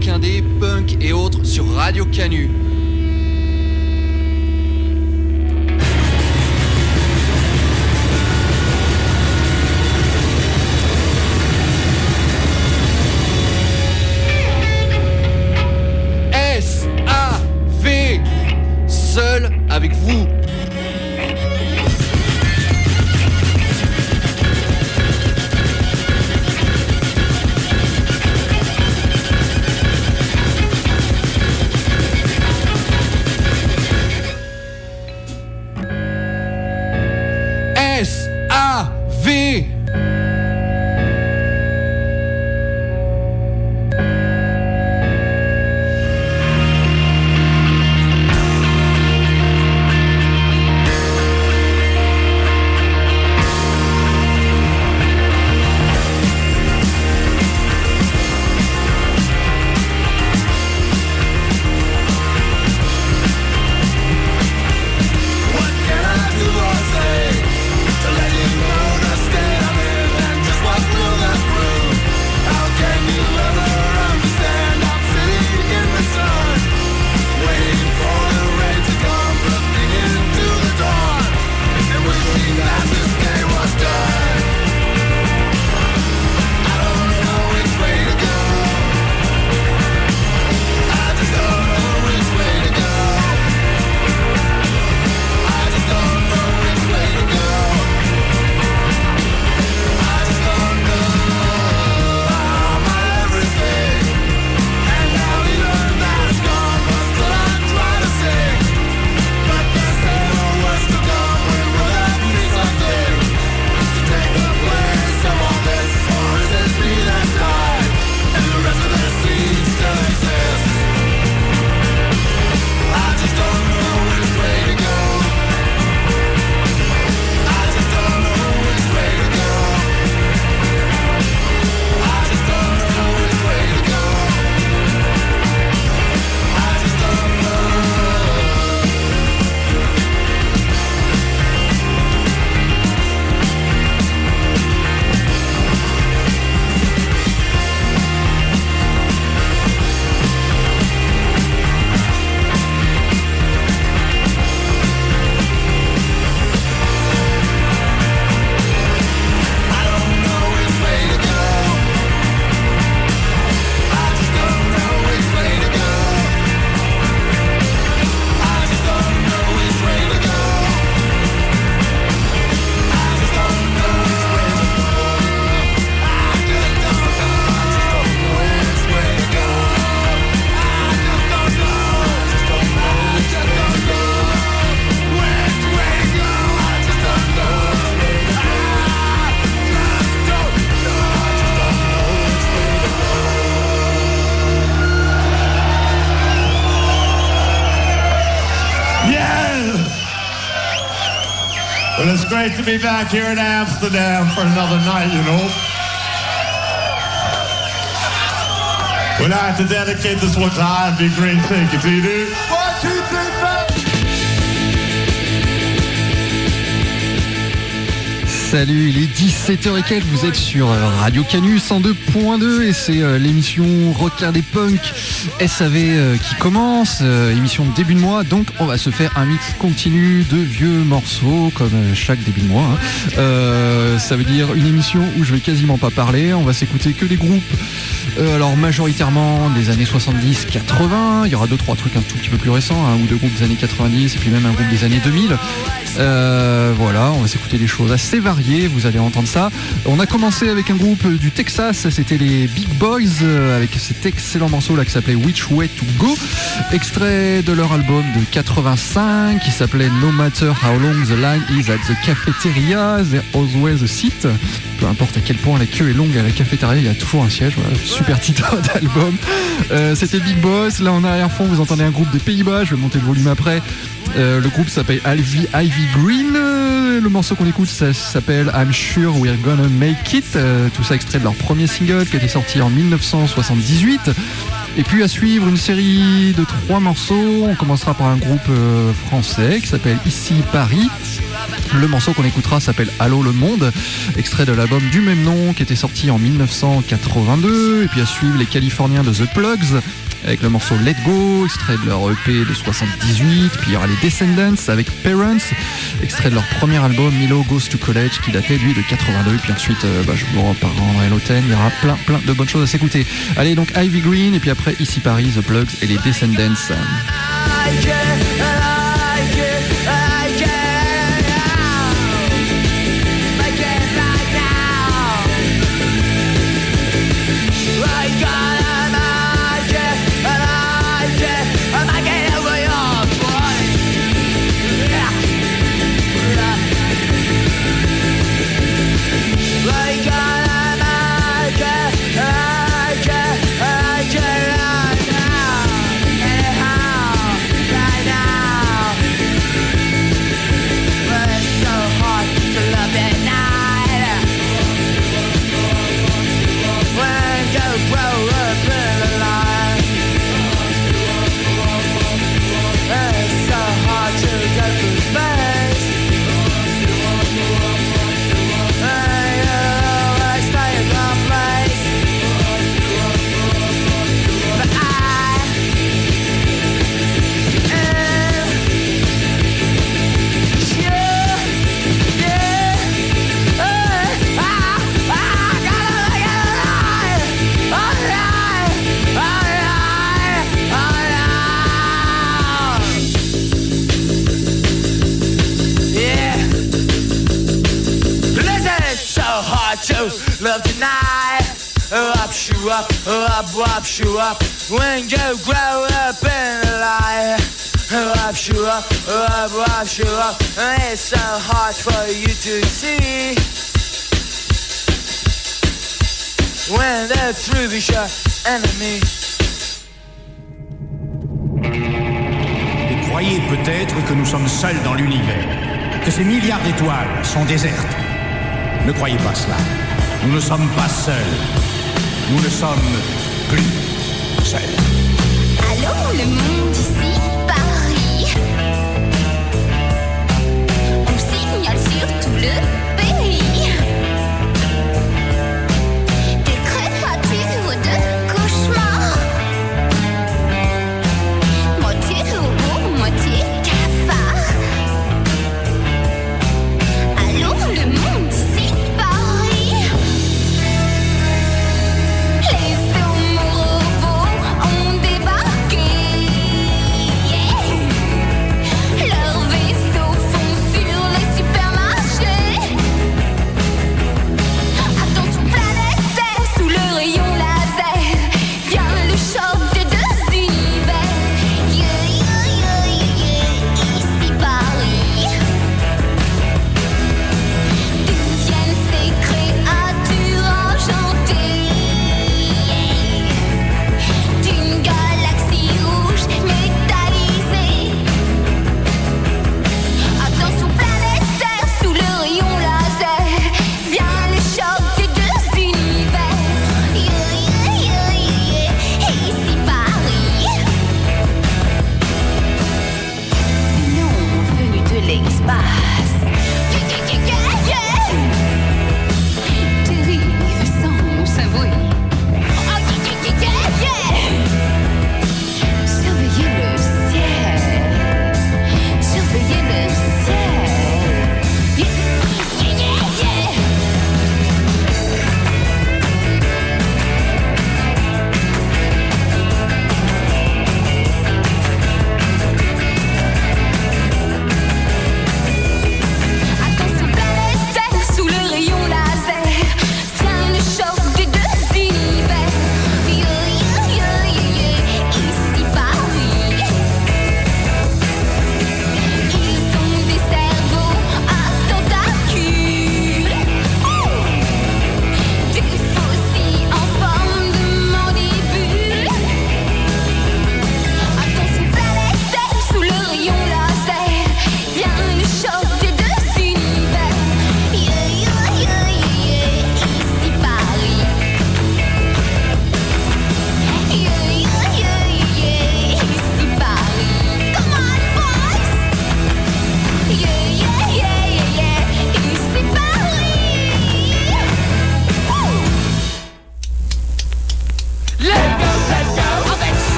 rock indé, punk et autres sur Radio Canu. S.A.V. Seul avec vous. S.A.V. Well, it's great to be back here in Amsterdam for another night, you know. Well, I have to dedicate this one to Ivy Green Tickets, you do? 1, 2, 3, 4. Salut, il est 17h et quelques, vous êtes sur Radio Canu 102.2 et c'est l'émission Rock'n'Roll des Punk SAV qui commence, émission de début de mois, donc on va se faire un mix continu de vieux morceaux comme chaque début de mois. Ça veut dire une émission où je vais quasiment pas parler, on va s'écouter que des groupes, alors majoritairement des années 70-80, il y aura 2-3 trucs un tout petit peu plus récents, un ou deux groupes des années 90 et puis même un groupe des années 2000. Voilà, on va s'écouter des choses assez variées, vous allez entendre ça. On a commencé avec un groupe du Texas, c'était les Big Boys, avec cet excellent morceau là qui s'appelait Which Way to Go, extrait de leur album de 85 qui s'appelait No Matter How Long the Line Is at the Cafeteria, There's Always a Seat. Peu importe à quel point la queue est longue à la cafétéria, il y a toujours un siège. Voilà, super titre d'album. C'était Big Boss. Là en arrière-fond vous entendez un groupe des Pays-Bas, je vais monter le volume après. Le groupe s'appelle Ivy Green. Le morceau qu'on écoute ça s'appelle I'm Sure We're Gonna Make It. Tout ça extrait de leur premier single qui était sorti en 1978. Et puis à suivre une série de 3 morceaux. On commencera par un groupe français qui s'appelle Ici Paris. Le morceau qu'on écoutera s'appelle Allô le monde, extrait de l'album du même nom qui était sorti en 1982. Et puis à suivre les Californiens de The Plugs avec le morceau Let Go, extrait de leur EP de 78. Puis il y aura les Descendants avec Parents, extrait de leur premier album Milo Goes to College qui datait lui de 82. Et puis ensuite, je vous reparlerai l'automne, il y aura plein de bonnes choses à s'écouter. Allez, donc Ivy Green et puis après Ici Paris, The Plugs et les Descendants. Love tonight, up, you up. When you grow up in life, up, you up. It's so hard for you to see. When the truth is your enemy. Vous croyez peut-être que nous sommes seuls dans l'univers, que ces milliards d'étoiles sont désertes. Ne croyez pas cela. Nous ne sommes pas seuls. Nous ne sommes plus seuls. Allô, le monde ici, Paris. On signale sur tout le pays. Des créatures de cauchemar. Moitié robot, moitié cafard. Allô, le monde ici, Paris. Les homos robots ont débarqué. Leurs vaisseaux font sur les supermarchés.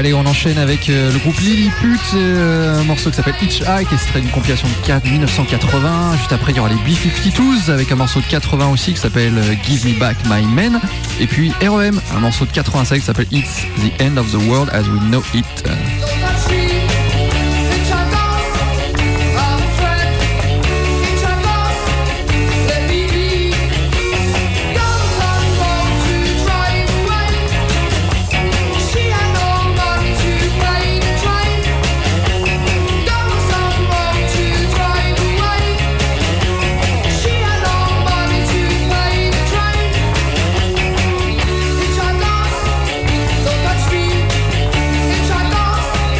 Allez, on enchaîne avec le groupe Lilliput, un morceau qui s'appelle Hitchhike, extrait d'une compilation de 1980. Juste après, il y aura les B-52s avec un morceau de 80 aussi qui s'appelle Give Me Back My Men. Et puis R.E.M., un morceau de 87 qui s'appelle It's the End of the World as We Know It. Hitchhike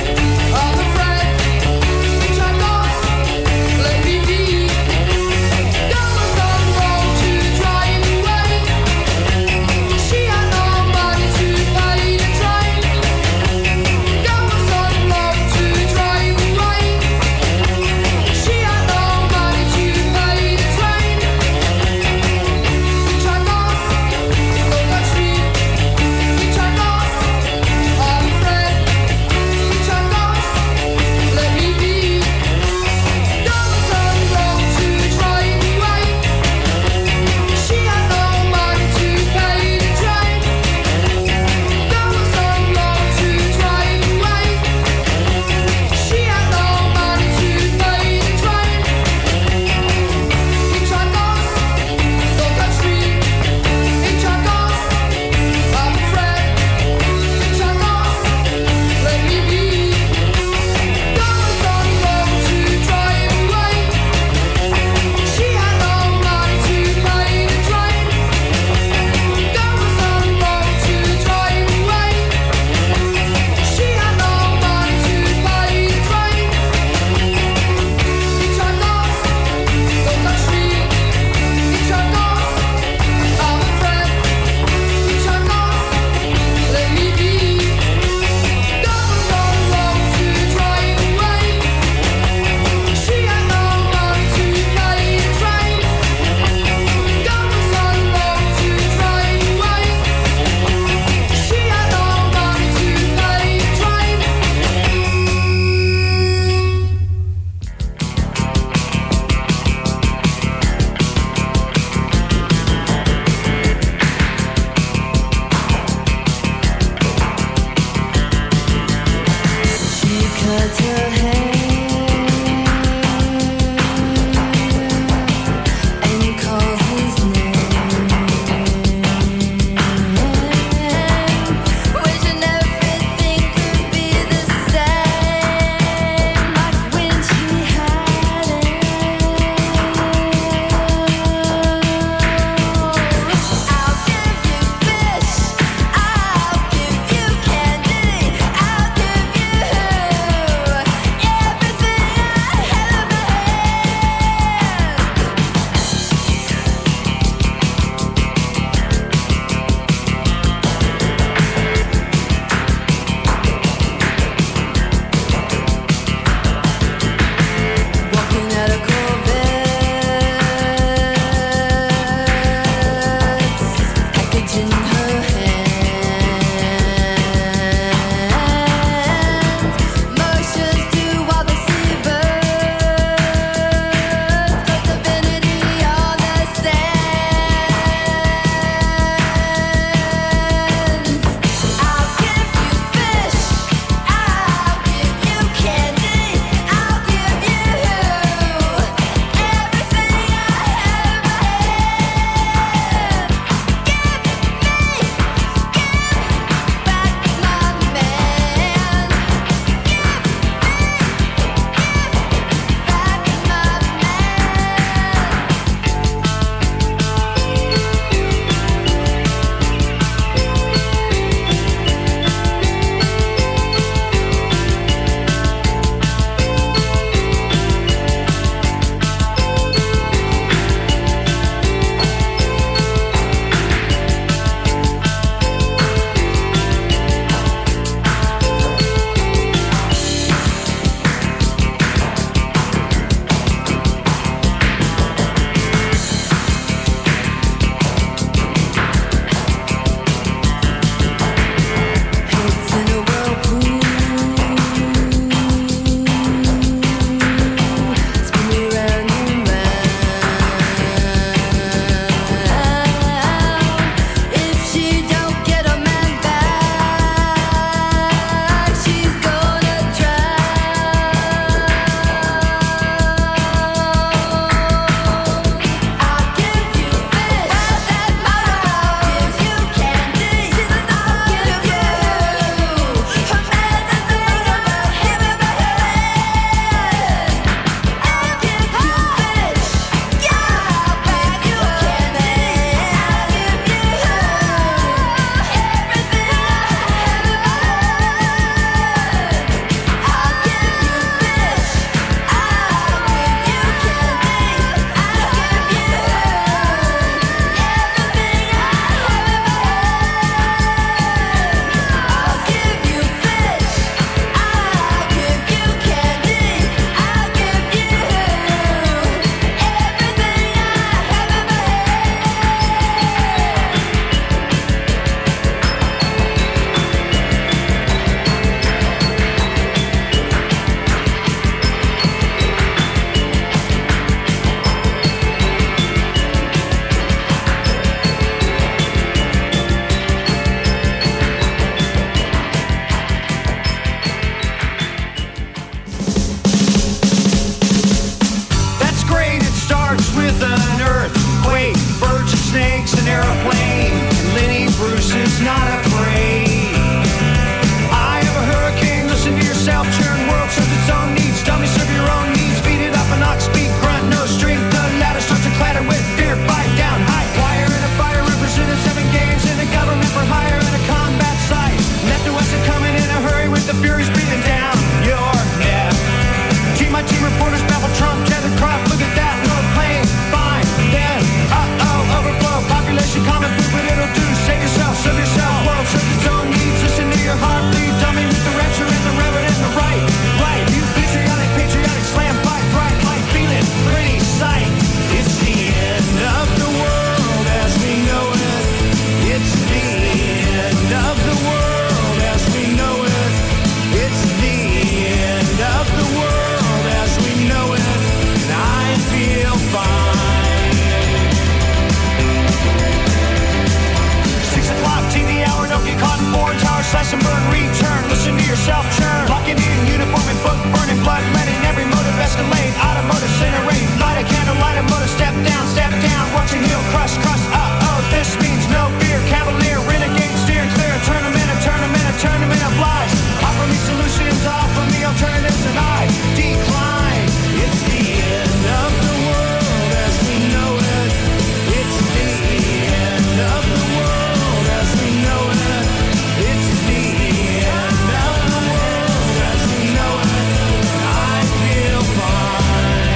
letting every motive escalate. Automotive incinerate, light a candle, light a motor, step down, watch your heel crush, oh, this means no fear, cavalier, renegade, steer clear, tournament of lies. Offer me solutions, offer me alternatives, and I decline. It's the end of the world as we know it. It's the end of the world as we know it. It's the end of the world as we know it. I feel fine.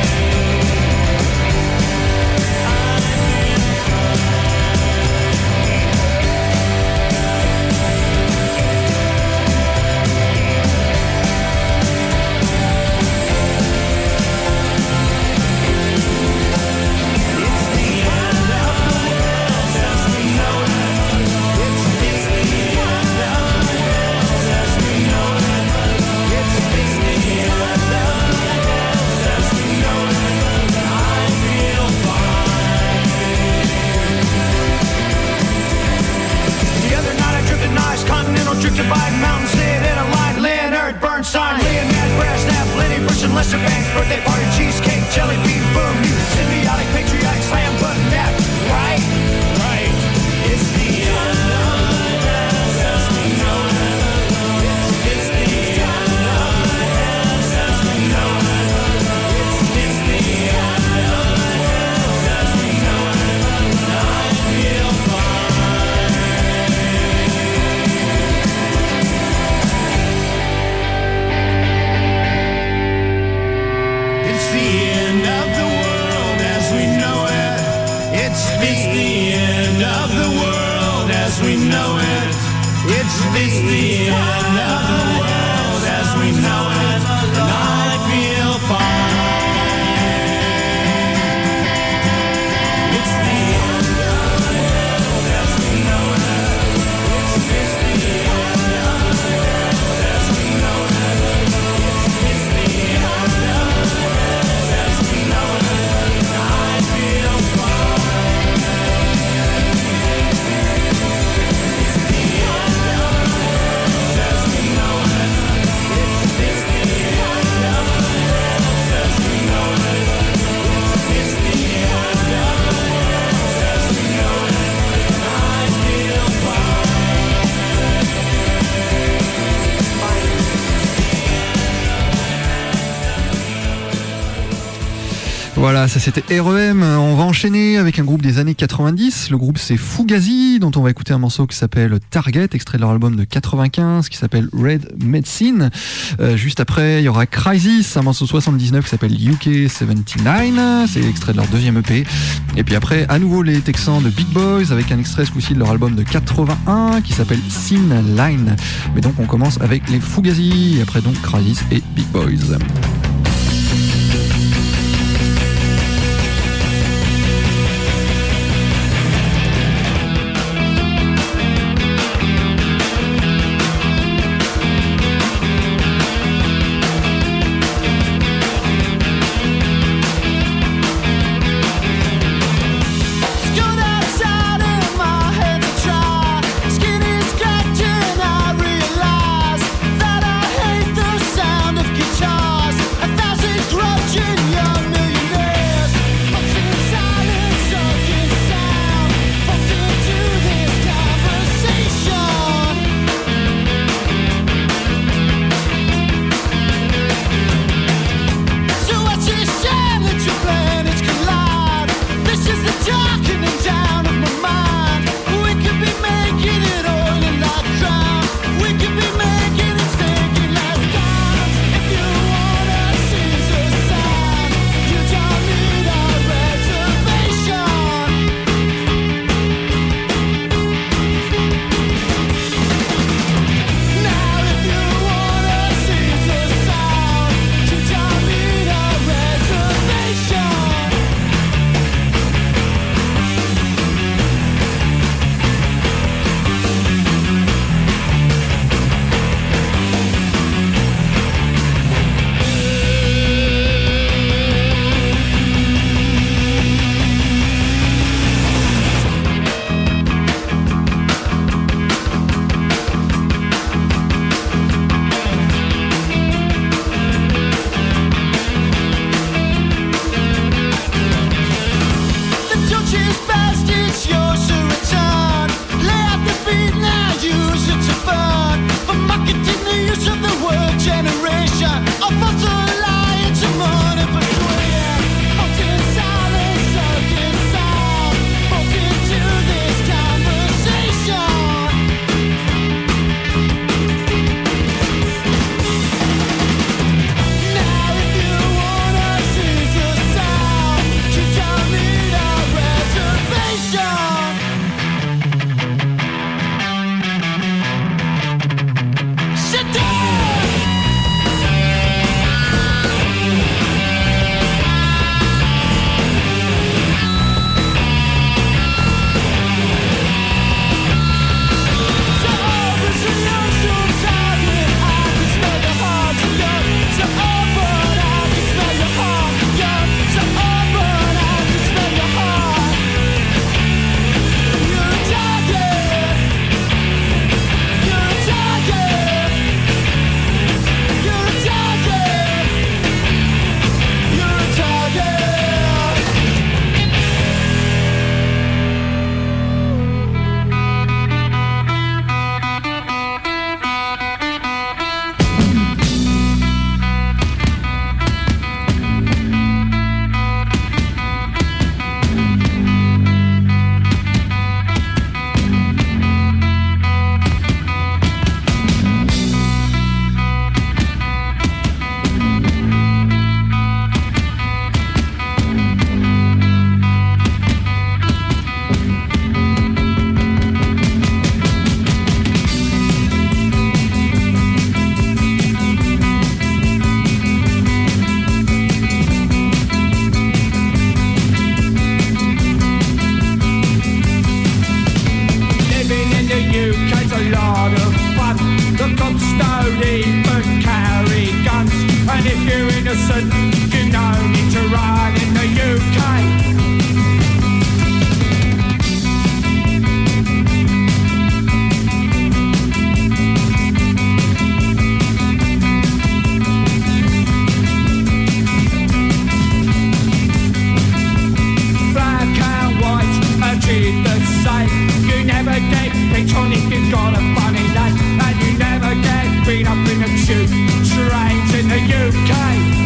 Drifted by mountains, sit in a line. Leonard Bernstein, Leonard Brezhnev, Lenny Bruce and Lester Bangs, birthday party, cheesecake, jelly bean, boom, you symbiotic, patriotic, slam button, that right, right. It's the end of the world as we know it. It's the end of the world as we know it. It's the end of the world as we know it. I feel fine. It's the end of the world as we know it. It's the end of the world as we know it. It's the end of the world as we know it. And I feel fine. It's the end of the world as we know it. It's the end of the world as we know it. It's the end of the world as we know it. I feel fine. It's the end of the world as we know it. It's the end of the world as we know it. It's the end of the world as we know it. I feel fine. Voilà, ça c'était REM. On va enchaîner avec un groupe des années 90. Le groupe c'est Fugazi, dont on va écouter un morceau qui s'appelle Target, extrait de leur album de 95 qui s'appelle Red Medicine. Juste après, il y aura Crisis, un morceau 79 qui s'appelle UK 79, c'est extrait de leur deuxième EP. Et puis après, à nouveau les Texans de Big Boys avec un extrait ce coup-ci de leur album de 81 qui s'appelle Sin Line. Mais donc on commence avec les Fugazi, et après donc Crisis et Big Boys. Stood outside in my head to try, skinny scratching, I realize that I hate the sound of guitars. you're innocent, you no need to run in the UK. The same. You never get electronic, you've got a funny name. And you never get beat up in the tube trains in the UK.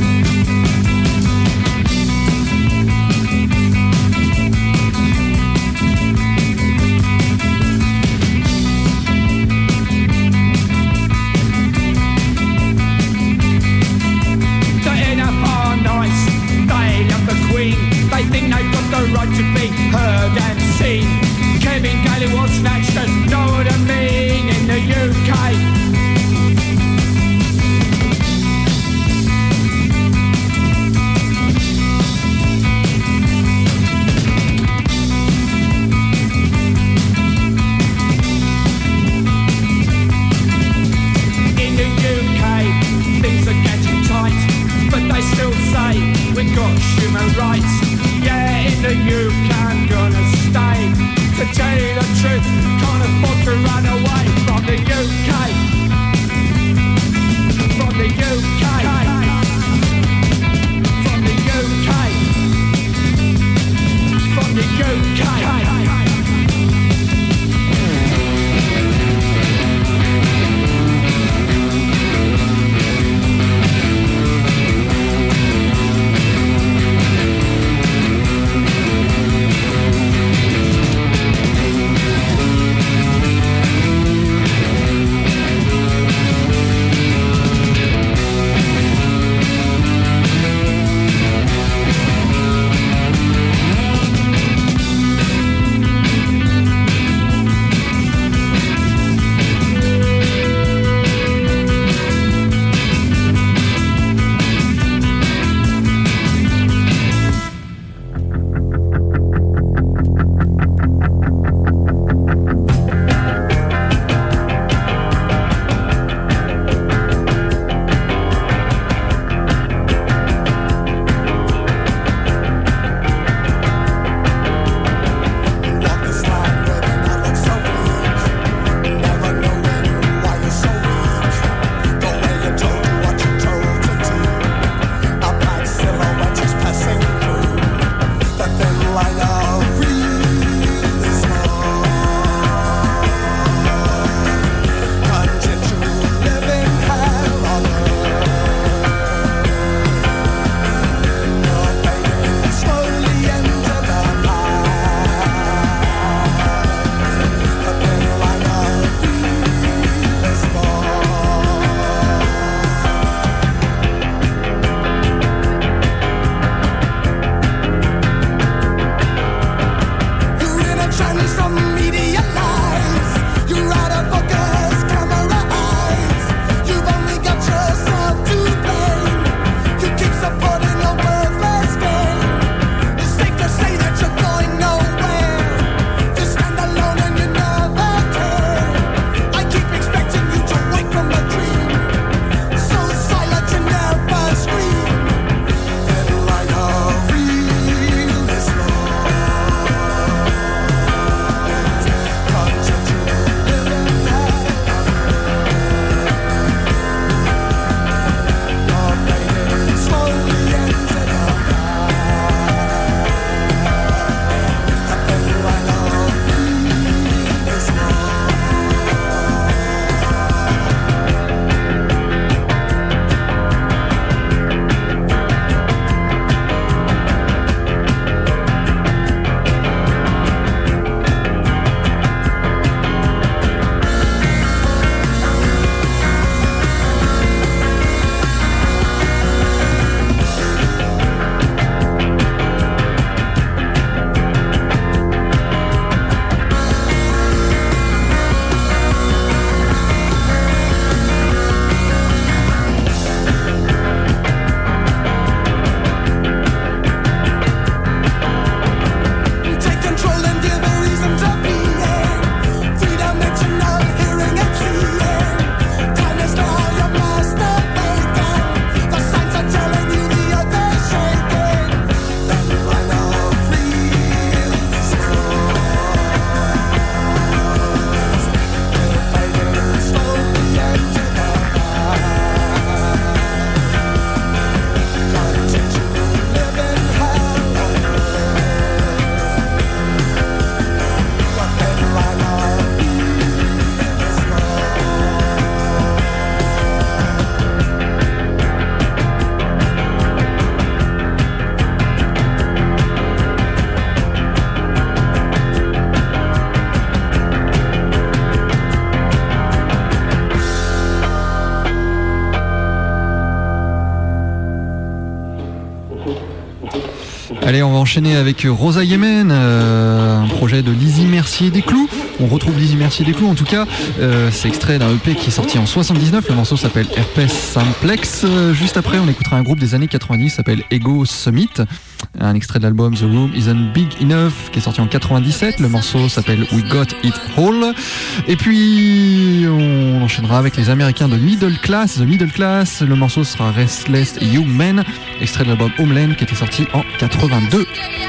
The NFR nice, they love the Queen. They think they've got the right to be heard and seen. Kevin Gailey was snatched and know what I mean in the UK. In the UK, things are getting tight, but they still say we've got human rights. Yeah, in the UK I'm gonna stay. To tell you the truth, can't afford to run away from the UK. From the UK. From the UK. From the UK. Allez, on va enchaîner avec Rosa Yemen, un projet de Lizzie Mercier des Clous. On retrouve Lizzie Mercier des Clous, en tout cas. C'est extrait d'un EP qui est sorti en 79. Le morceau s'appelle Herpes Simplex. Juste après, on écoutera un groupe des années 90 qui s'appelle Ego Summit. Un extrait de l'album The Room Isn't Big Enough qui est sorti en 97. Le morceau s'appelle We Got It All. Et puis, on enchaînera avec les Américains de Middle Class. The Middle Class, le morceau sera Restless Human, extrait de l'album Homeland qui était sorti en 82.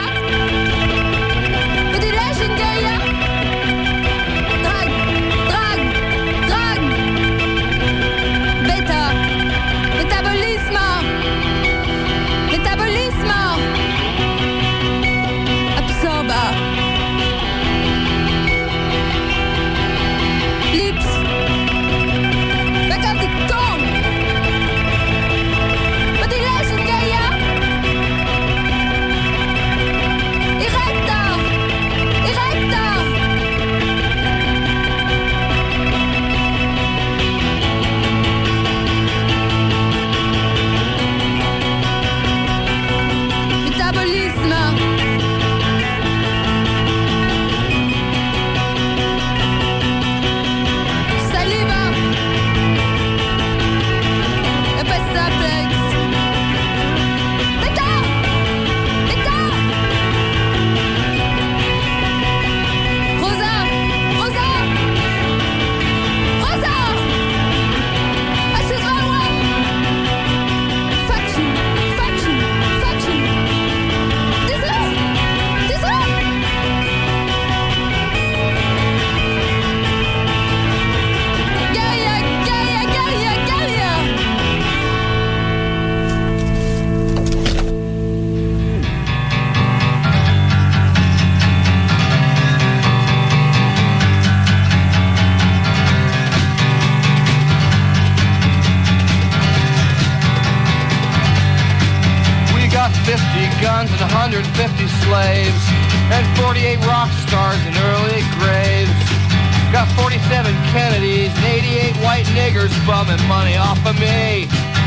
guns and 150 slaves, and 48 rock stars in early graves. Got 47 Kennedys and 88 white niggers bumming money off of me.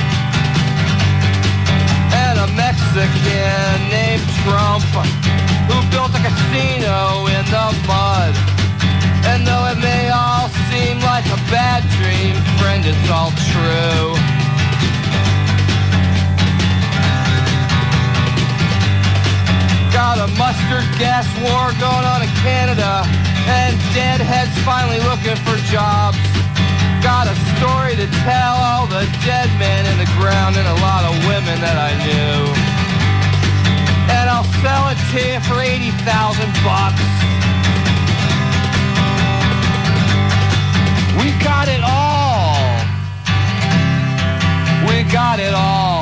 And a Mexican named Trump, who built a casino in the mud. And though it may all seem like a bad dream, friend, it's all true. Got a mustard gas war going on in Canada, and deadheads finally looking for jobs. Got a story to tell all the dead men in the ground and a lot of women that I knew. And I'll sell it to you for $80,000. We got it all. We got it all.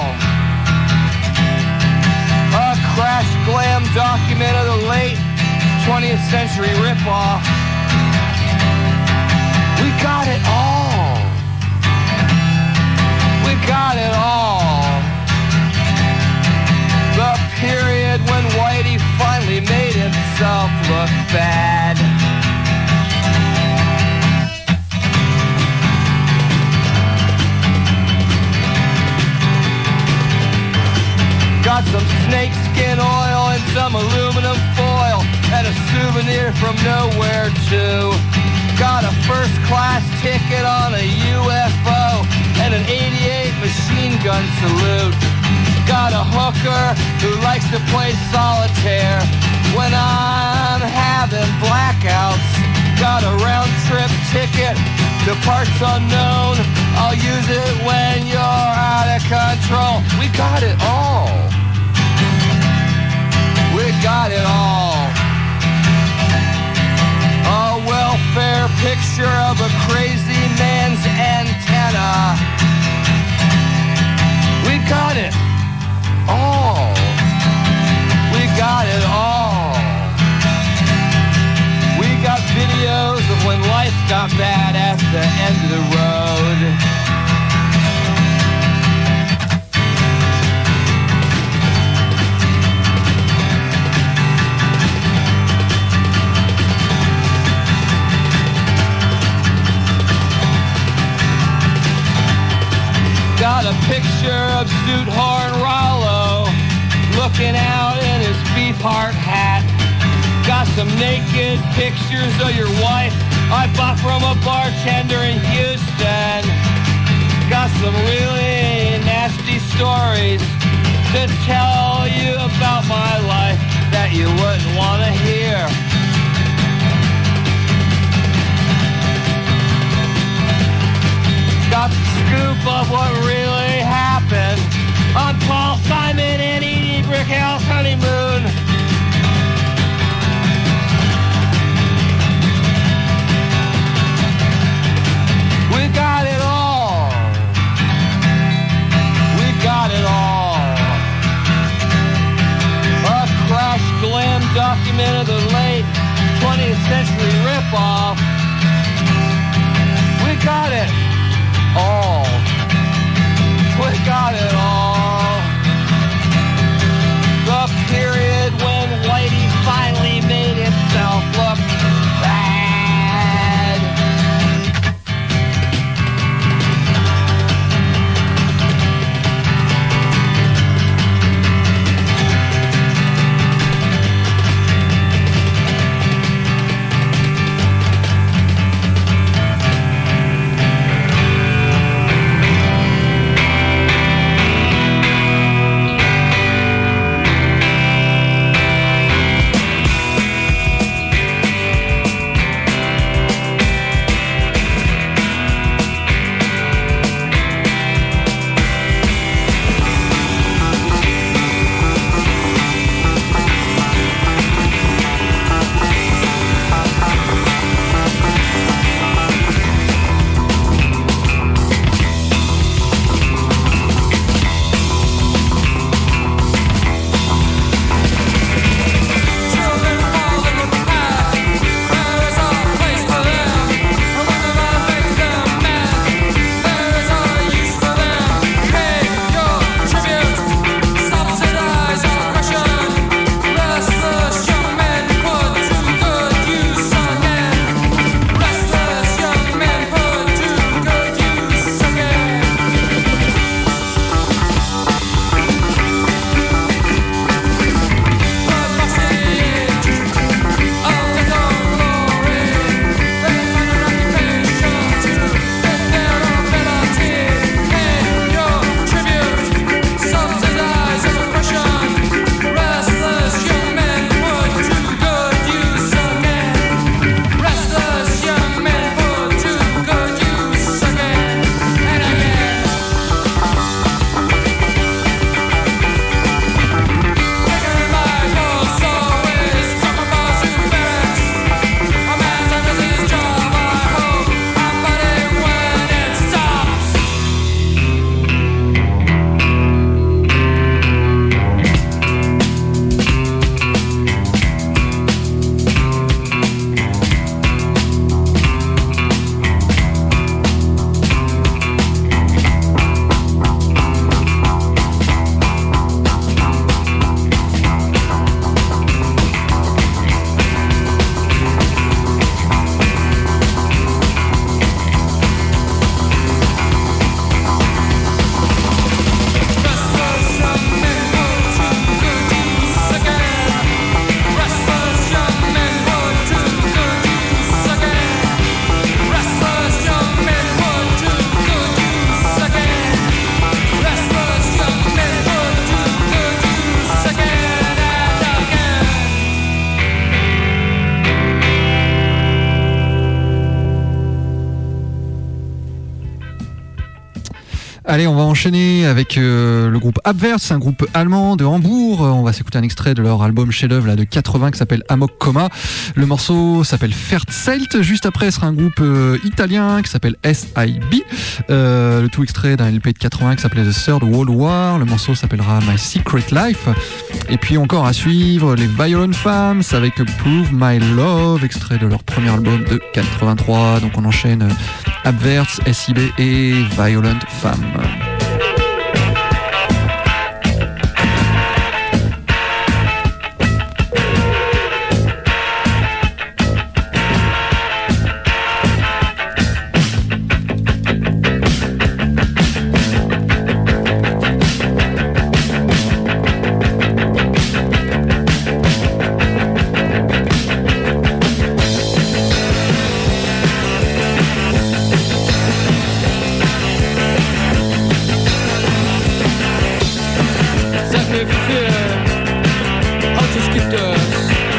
A crash glam document of the late 20th century ripoff. We got it all. We got it all. The period when Whitey finally made himself look bad. Got some snakeskin oil and some aluminum foil, and a souvenir from nowhere too. Got a first class ticket on a UFO and an 88 machine gun salute. Got a hooker who likes to play solitaire when I'm having blackouts. Got a round trip ticket to parts unknown. I'll use it when you're out of control. We got it all. We got it all. A welfare picture of a crazy man's antenna. We got it all. We got it all. We got videos of when life got bad at the end of the road. Got a picture of Zoot Horn Rollo looking at naked pictures of your wife I bought from a bartender in Houston. Got some really nasty stories to tell you about my life that you wouldn't want to hear. Got the scoop of what really happened on Paul Simon and Edie Brickhouse honeymoon. We got it all. We got it all. A crash glam document of the late 20th century ripoff. We got it all. We got it all. The period when Whitey finally made himself look bad. Allez, on va enchaîner avec le groupe Abwärts, c'est un groupe allemand de Hambourg. On va s'écouter un extrait de leur album chef-d'œuvre là de 80 qui s'appelle Amok Coma. Le morceau s'appelle Verzelt. Juste après, ce sera un groupe italien qui s'appelle SIB. Le tout extrait d'un LP de 80 qui s'appelait The Third World War. Le morceau s'appellera My Secret Life. Et puis encore à suivre les Violent Femmes avec Prove My Love, extrait de leur premier album de 83. Donc on enchaîne Abwärts, SIB et Violent Femmes. Sag mir wie viel Autos gibt es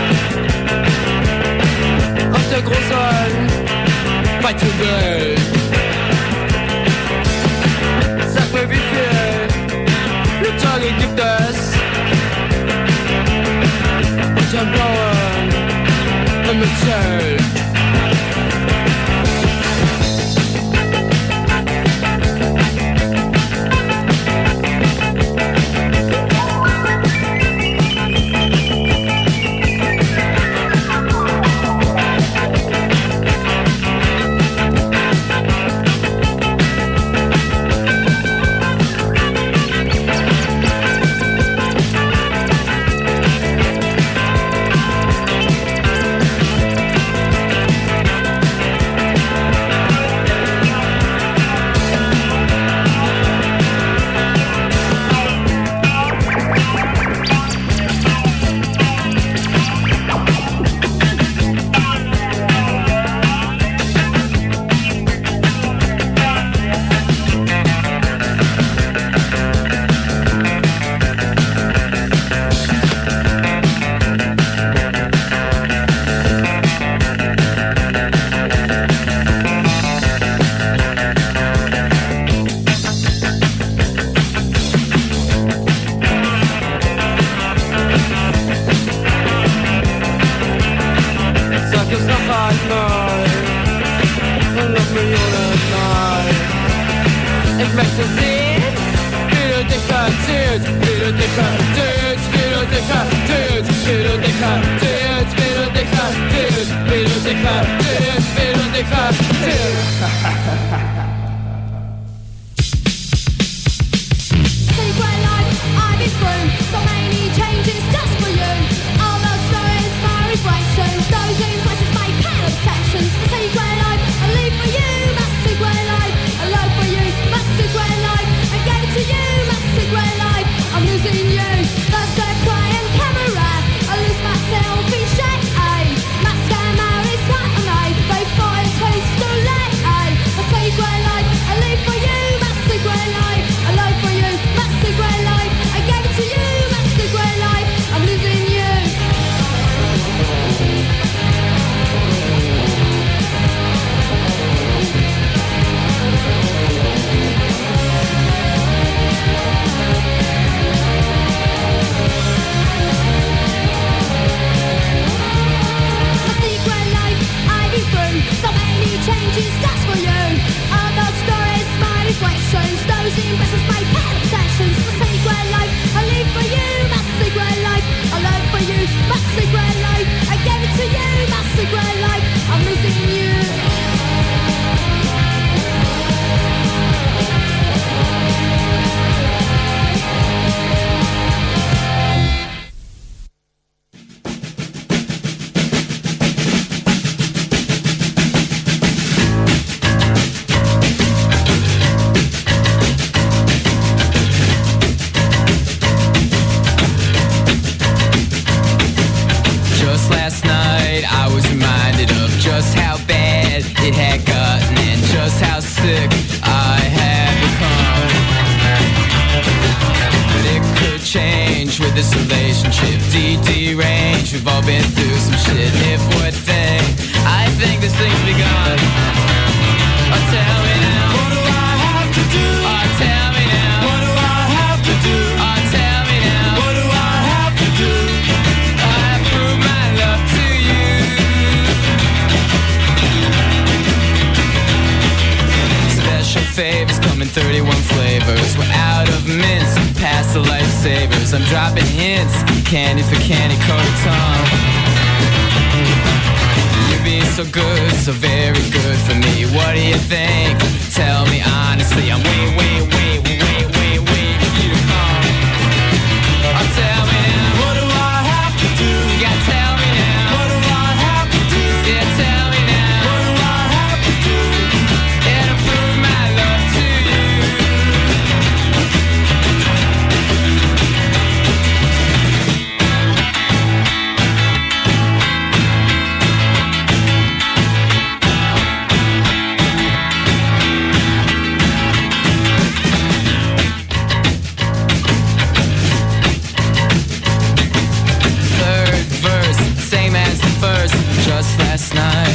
auf der großen, weiten Welt. Sag mir wie viel Flugzeuge gibt es unter blauen Himmelzelt.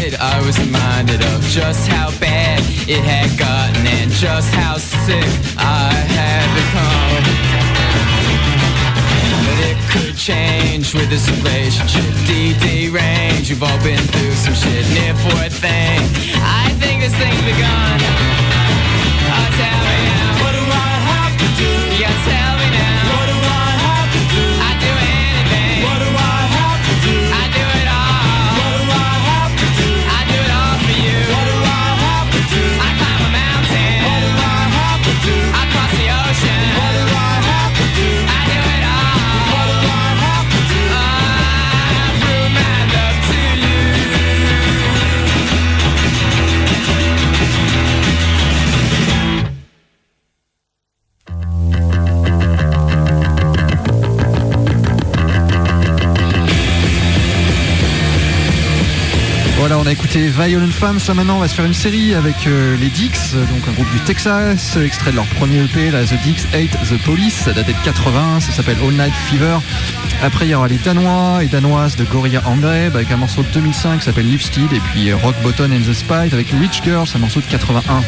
played, I was reminded of just how bad it had gotten and just how sick I had become. But it could change with this relationship. DD range, you've all been through some shit. Near for a thing, I think this thing's begun. Oh, tell me now, what do I have to do? You gotta tell me now, what do I have to do? I'd do anything. What do I have to do? I'd do it all. What do I have to do? I'd do it all for you. What do I have to do? I'd climb a mountain. What do I have to do? I'd cross the ocean. What do I have to do? I'd do it all. What do I have to do? I'd prove my love to you. Voilà, on a écouté Violent Femmes. Ça, maintenant, on va se faire une série avec les Dix, donc un groupe du Texas, extrait de leur premier EP, là, The Dix Hate the Police. Ça datait de 80, ça s'appelle All Night Fever. Après, il y aura les Danois et Danoises de Gorilla Angre avec un morceau de 2005 qui s'appelle Lifted. Et puis Rock Bottom and the Spice avec Rich Girls, un morceau de 81.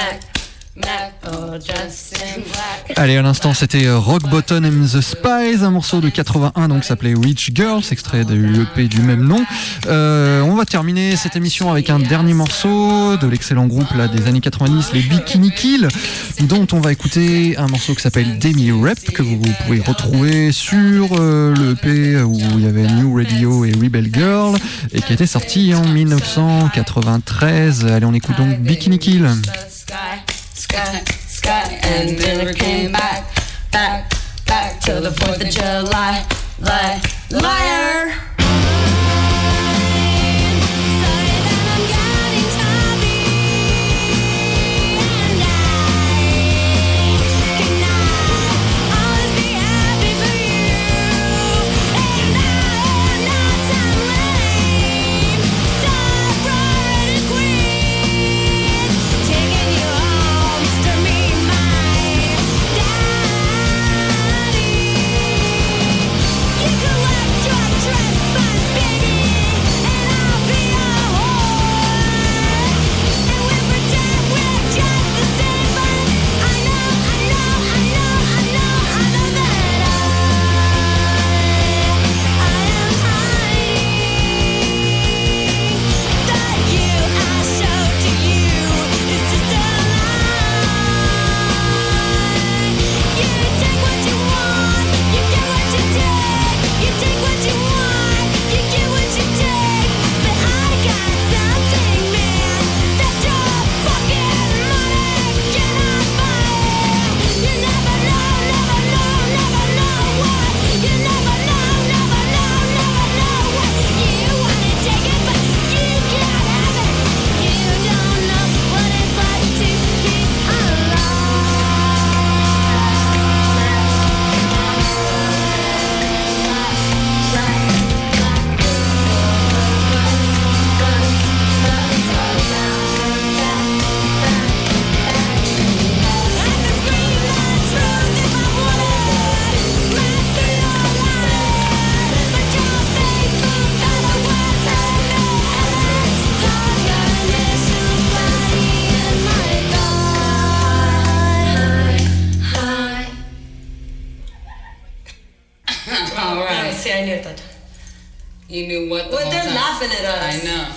Allez, à l'instant, c'était Rock Bottom and the Spies, un morceau de 81, donc s'appelait Rich Girls, extrait de l'EP du même nom. On va terminer cette émission avec un dernier morceau de l'excellent groupe là, des années 90, les Bikini Kill, dont on va écouter un morceau qui s'appelle Demi Rep, que vous pouvez retrouver sur l'EP où il y avait New Radio et Rebel Girl, et qui a été sorti en 1993. Allez, on écoute donc Bikini Kill. Sky, and never came back till the 4th of July. Liar. You knew what the Well, whole they're time. laughing at us. I know.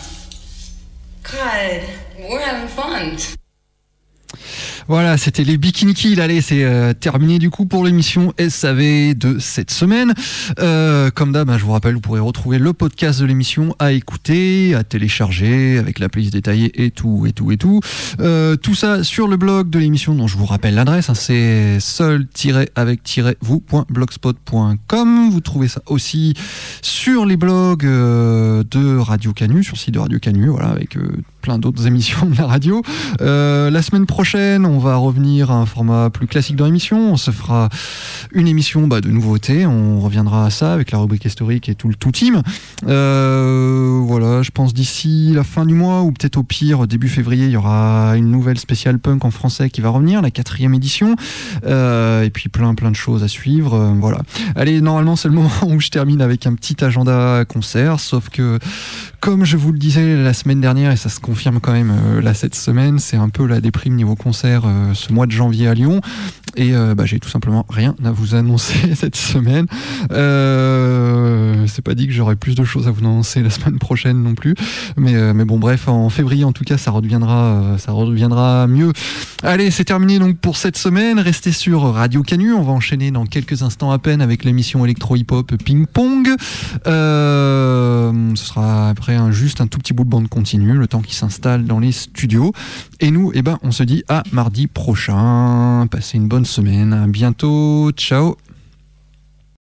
God. We're having fun. Voilà, c'était les Bikini Kill. Allez, c'est terminé du coup pour l'émission SAV de cette semaine. Comme d'hab, je vous rappelle, vous pourrez retrouver le podcast de l'émission à écouter, à télécharger avec la playlist détaillée et tout. Tout ça sur le blog de l'émission dont je vous rappelle l'adresse, c'est seul-avec-vous.blogspot.com. Vous trouvez ça aussi sur les blogs de Radio Canu, sur le site de Radio Canu, voilà, avec plein d'autres émissions de la radio. La semaine prochaine, on va revenir à un format plus classique dans l'émission. On se fera une émission de nouveautés. On reviendra à ça avec la rubrique historique et tout le tout team. Voilà, je pense d'ici la fin du mois ou peut-être au pire début février, il y aura une nouvelle spéciale punk en français qui va revenir, la 4e édition. Et puis plein de choses à suivre. Voilà. Allez, normalement c'est le moment où je termine avec un petit agenda concert, sauf que comme je vous le disais la semaine dernière, et ça se confirme quand même là cette semaine, c'est un peu la déprime niveau concert ce mois de janvier à Lyon, et j'ai tout simplement rien à vous annoncer cette semaine. C'est pas dit que j'aurai plus de choses à vous annoncer la semaine prochaine non plus, mais bon bref, en février en tout cas ça redeviendra mieux. Allez, c'est terminé donc pour cette semaine. Restez sur Radio Canu, on va enchaîner dans quelques instants à peine avec l'émission électro-hip-hop Ping Pong. Ce sera après juste un tout petit bout de bande continue, le temps qui s'installe dans les studios. Et nous, on se dit à mardi prochain. Passez une bonne semaine. À bientôt. Ciao.